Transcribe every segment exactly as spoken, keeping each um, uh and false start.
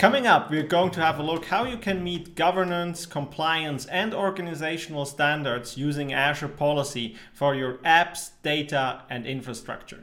Coming up, we're going to have a look how you can meet governance, compliance, and organizational standards using Azure Policy for your apps, data, and infrastructure.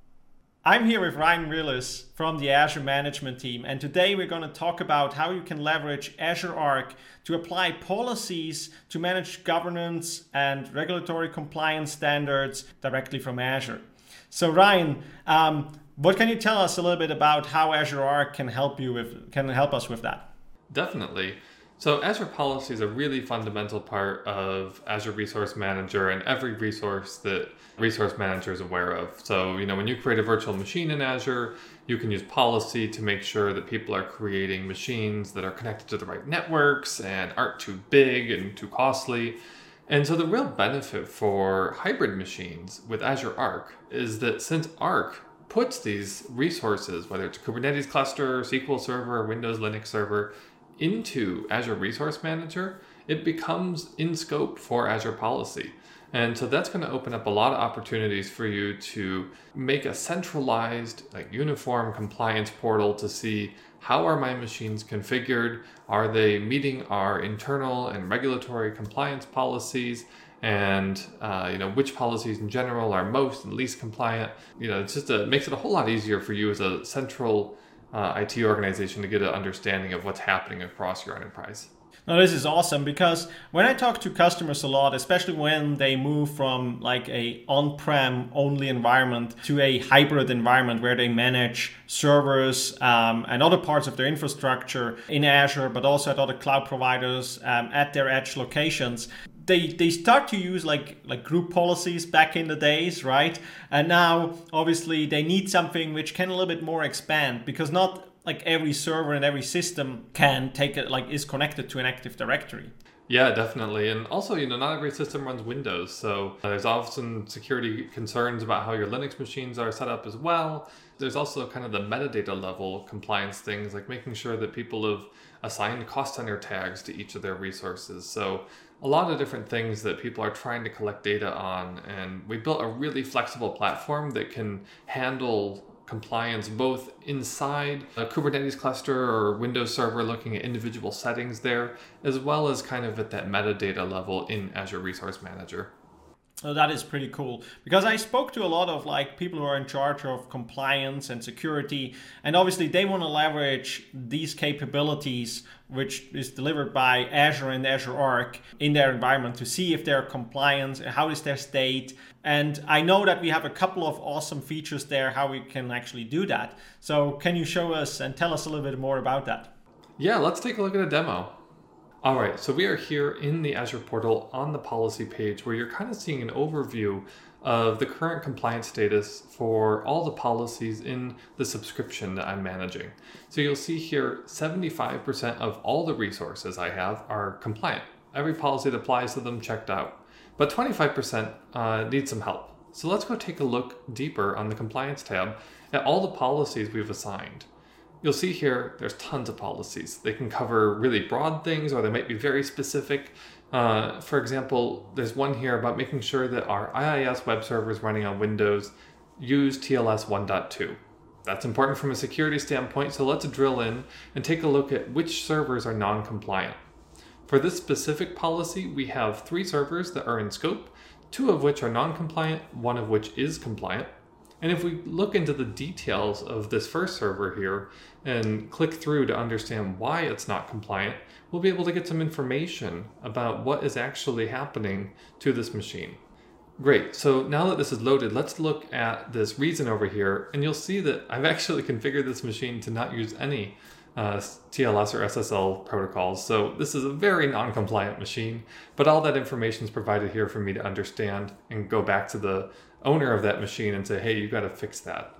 I'm here with Ryan Rillis from the Azure Management Team, and today we're going to talk about how you can leverage Azure Arc to apply policies to manage governance and regulatory compliance standards directly from Azure. So Ryan, um, what can you tell us a little bit about how Azure Arc can help you with can help us with that? Definitely. So Azure Policy is a really fundamental part of Azure Resource Manager and every resource that Resource Manager is aware of. So, you know, when you create a virtual machine in Azure, you can use policy to make sure that people are creating machines that are connected to the right networks and aren't too big and too costly. And so the real benefit for hybrid machines with Azure Arc is that since Arc puts these resources, whether it's a Kubernetes cluster, S Q L Server, Windows Linux Server, into Azure Resource Manager, it becomes in scope for Azure Policy. And so that's going to open up a lot of opportunities for you to make a centralized, like uniform compliance portal to see how are my machines configured? Are they meeting our internal and regulatory compliance policies? And uh, you know, which policies in general are most and least compliant? You know, it's just a, it makes it a whole lot easier for you as a central uh, I T organization to get an understanding of what's happening across your enterprise. Now, this is awesome because when I talk to customers a lot, especially when they move from like a on-prem only environment to a hybrid environment where they manage servers um, and other parts of their infrastructure in Azure, but also at other cloud providers um, at their edge locations, They, they start to use like like group policies back in the days, right? And now, obviously, they need something which can a little bit more expand because not like every server and every system can take it, like is connected to an Active Directory. Yeah, definitely. And also, you know, not every system runs Windows. So uh, there's often security concerns about how your Linux machines are set up as well. There's also kind of the metadata level compliance things, like making sure that people have assigned cost center tags to each of their resources. So a lot of different things that people are trying to collect data on. And we built a really flexible platform that can handle compliance both inside a Kubernetes cluster or Windows server, looking at individual settings there, as well as kind of at that metadata level in Azure Resource Manager. Oh, that is pretty cool because I spoke to a lot of like people who are in charge of compliance and security, and obviously they want to leverage these capabilities, which is delivered by Azure and Azure Arc in their environment to see if they're compliant, how is their state. And I know that we have a couple of awesome features there, how we can actually do that. So can you show us and tell us a little bit more about that? Yeah, let's take a look at a demo. All right, so we are here in the Azure portal on the policy page where you're kind of seeing an overview of the current compliance status for all the policies in the subscription that I'm managing. So you'll see here seventy-five percent of all the resources I have are compliant. Every policy that applies to them checked out, but twenty-five percent uh, need some help. So let's go take a look deeper on the compliance tab at all the policies we've assigned. You'll see here, there's tons of policies. They can cover really broad things, or they might be very specific. Uh, for example, there's one here about making sure that our I I S web servers running on Windows use T L S one point two. That's important from a security standpoint, so let's drill in and take a look at which servers are non-compliant. For this specific policy, we have three servers that are in scope, two of which are non-compliant, one of which is compliant. And if we look into the details of this first server here and click through to understand why it's not compliant, we'll be able to get some information about what is actually happening to this machine. Great, so now that this is loaded, let's look at this reason over here, and you'll see that I've actually configured this machine to not use any uh, T L S or S S L protocols. So this is a very non-compliant machine, but all that information is provided here for me to understand and go back to the owner of that machine and say, hey, you got to fix that.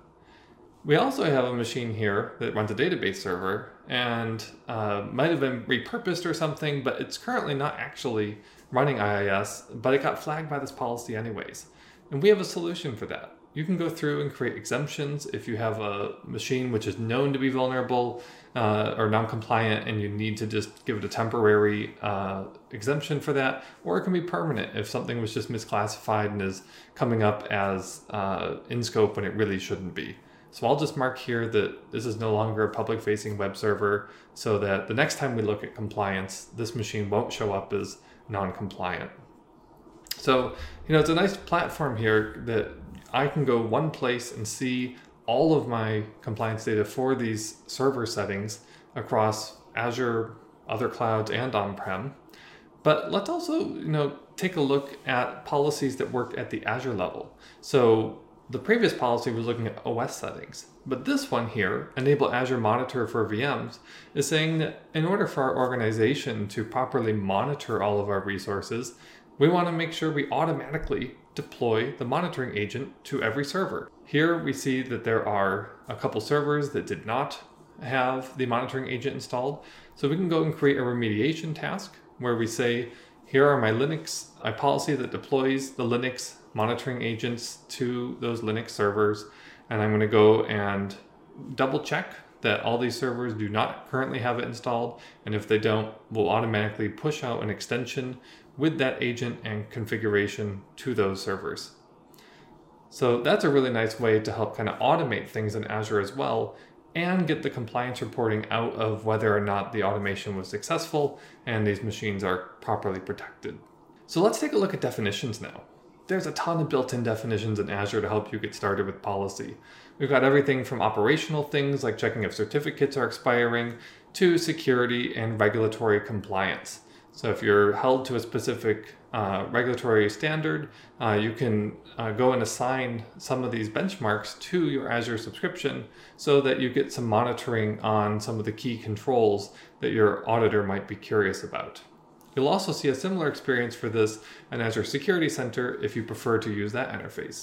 We also have a machine here that runs a database server and uh, might have been repurposed or something, but it's currently not actually running I I S, but it got flagged by this policy anyways. And we have a solution for that. You can go through and create exemptions if you have a machine which is known to be vulnerable uh, or non-compliant and you need to just give it a temporary uh, exemption for that, or it can be permanent if something was just misclassified and is coming up as uh, in scope when it really shouldn't be. So I'll just mark here that this is no longer a public-facing web server so that the next time we look at compliance, this machine won't show up as non-compliant. So, you know, it's a nice platform here that I can go one place and see all of my compliance data for these server settings across Azure, other clouds, and on-prem. But let's also, you know, take a look at policies that work at the Azure level. So the previous policy was looking at O S settings, but this one here, Enable Azure Monitor for V Ms, is saying that in order for our organization to properly monitor all of our resources, we want to make sure we automatically deploy the monitoring agent to every server. Here we see that there are a couple servers that did not have the monitoring agent installed. So we can go and create a remediation task where we say, here are my Linux, my policy that deploys the Linux monitoring agents to those Linux servers. And I'm going to go and double check that all these servers do not currently have it installed. And if they don't, we'll automatically push out an extension with that agent and configuration to those servers. So that's a really nice way to help kind of automate things in Azure as well and get the compliance reporting out of whether or not the automation was successful and these machines are properly protected. So let's take a look at definitions now. There's a ton of built-in definitions in Azure to help you get started with policy. We've got everything from operational things like checking if certificates are expiring to security and regulatory compliance. So if you're held to a specific uh, regulatory standard, uh, you can uh, go and assign some of these benchmarks to your Azure subscription so that you get some monitoring on some of the key controls that your auditor might be curious about. You'll also see a similar experience for this in Azure Security Center if you prefer to use that interface.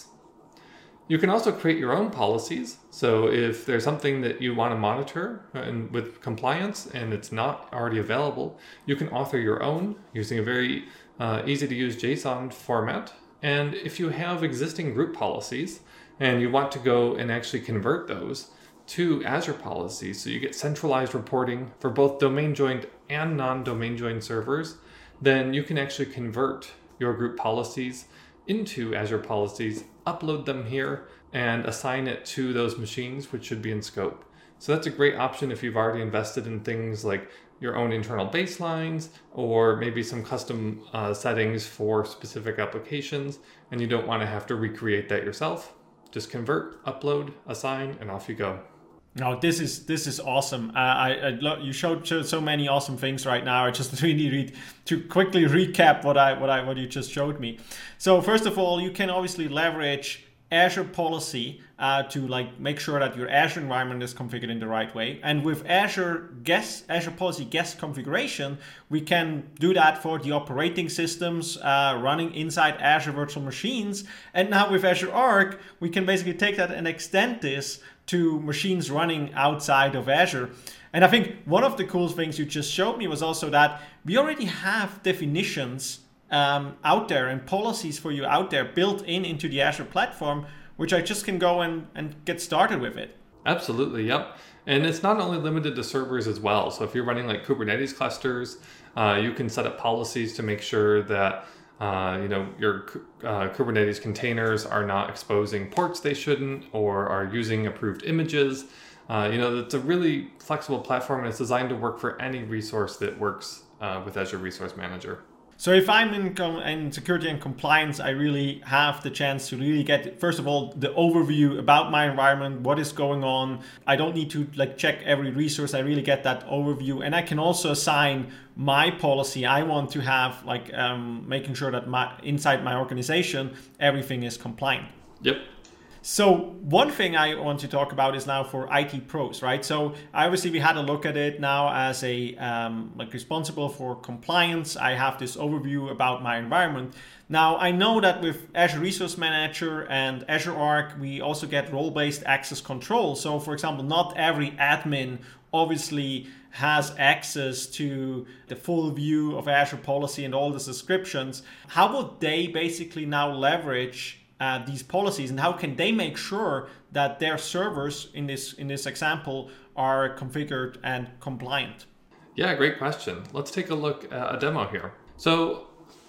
You can also create your own policies. So if there's something that you want to monitor and with compliance and it's not already available, you can author your own using a very uh, easy to use JSON format. And if you have existing group policies and you want to go and actually convert those to Azure policies, so you get centralized reporting for both domain joined and non-domain joined servers, then you can actually convert your group policies into Azure policies, upload them here, and assign it to those machines, which should be in scope. So that's a great option if you've already invested in things like your own internal baselines or maybe some custom uh, settings for specific applications, and you don't want to have to recreate that yourself. Just convert, upload, assign, and off you go. No, this is this is awesome. Uh, I, I lo- you showed, showed so many awesome things right now. I just really read to quickly recap what I what I what you just showed me. So first of all, you can obviously leverage Azure policy uh, to like make sure that your Azure environment is configured in the right way. And with Azure guest Azure policy guest configuration, we can do that for the operating systems uh, running inside Azure virtual machines. And now with Azure Arc, we can basically take that and extend this to machines running outside of Azure. And I think one of the cool things you just showed me was also that we already have definitions um, out there and policies for you out there built in into the Azure platform, which I just can go and, and get started with it. Absolutely, yep. And it's not only limited to servers as well. So if you're running like Kubernetes clusters, uh, you can set up policies to make sure that Uh, you know, your uh, Kubernetes containers are not exposing ports they shouldn't or are using approved images. Uh, you know, it's a really flexible platform and it's designed to work for any resource that works uh, with Azure Resource Manager. So if I'm in, com- in security and compliance, I really have the chance to really get, first of all, the overview about my environment, what is going on. I don't need to like check every resource. I really get that overview. And I can also assign my policy. I want to have like um, making sure that my inside my organization, everything is compliant. Yep. So one thing I want to talk about is now for I T pros, right? So obviously we had a look at it now as a um, like responsible for compliance. I have this overview about my environment. Now I know that with Azure Resource Manager and Azure Arc, we also get role-based access control. So for example, not every admin obviously has access to the full view of Azure policy and all the subscriptions. How would they basically now leverage Uh, these policies, and how can they make sure that their servers in this in this example are configured and compliant? Yeah, great question. Let's take a look at a demo here. So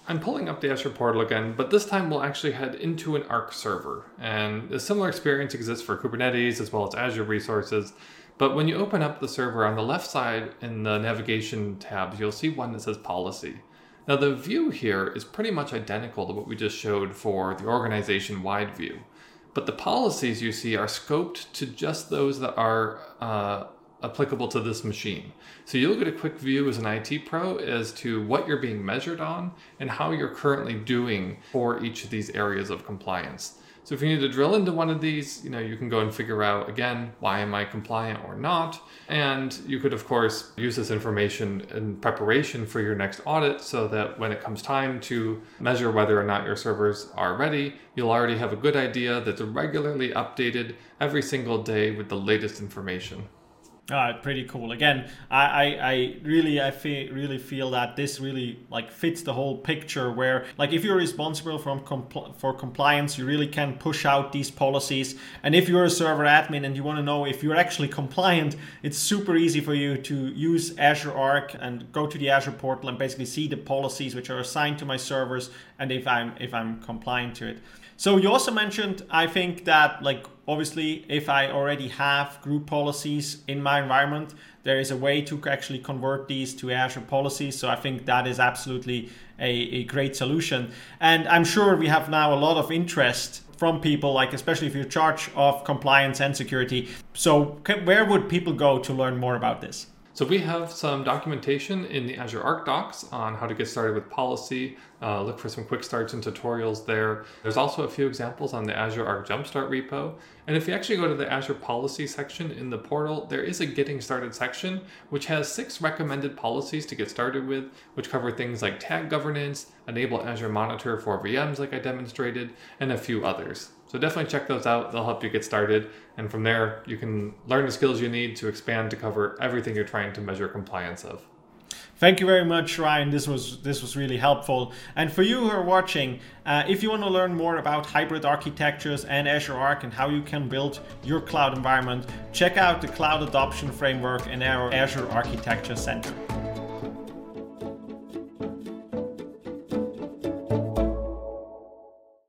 I'm pulling up the Azure portal again, but this time we'll actually head into an Arc server. And a similar experience exists for Kubernetes as well as Azure resources. But when you open up the server on the left side in the navigation tabs, you'll see one that says policy. Now the view here is pretty much identical to what we just showed for the organization-wide view. But the policies you see are scoped to just those that are uh, applicable to this machine. So you'll get a quick view as an I T pro as to what you're being measured on and how you're currently doing for each of these areas of compliance. So if you need to drill into one of these, you know, you can go and figure out, again, why am I compliant or not? And you could, of course, use this information in preparation for your next audit so that when it comes time to measure whether or not your servers are ready, you'll already have a good idea that they're regularly updated every single day with the latest information. Ah, pretty cool. Again, I, I, I really, I feel, really feel that this really like fits the whole picture. Where like if you're responsible from compl- for compliance, you really can push out these policies. And if you're a server admin and you want to know if you're actually compliant, it's super easy for you to use Azure Arc and go to the Azure portal and basically see the policies which are assigned to my servers and if I'm if I'm compliant to it. So you also mentioned, I think that like obviously if I already have group policies in my environment, there is a way to actually convert these to Azure policies. So I think that is absolutely a, a great solution. And I'm sure we have now a lot of interest from people, like especially if you're in charge of compliance and security. So where would people go to learn more about this? So we have some documentation in the Azure Arc docs on how to get started with policy. Uh, look for some quick starts and tutorials there. There's also a few examples on the Azure Arc Jumpstart repo. And if you actually go to the Azure policy section in the portal, there is a getting started section, which has six recommended policies to get started with, which cover things like tag governance, enable Azure Monitor for V Ms like I demonstrated, and a few others. So definitely check those out. They'll help you get started. And from there, you can learn the skills you need to expand to cover everything you're trying to measure compliance of. Thank you very much, Ryan. This was this was really helpful. And for you who are watching, uh, if you want to learn more about hybrid architectures and Azure Arc and how you can build your cloud environment, check out the Cloud Adoption Framework in our Azure Architecture Center.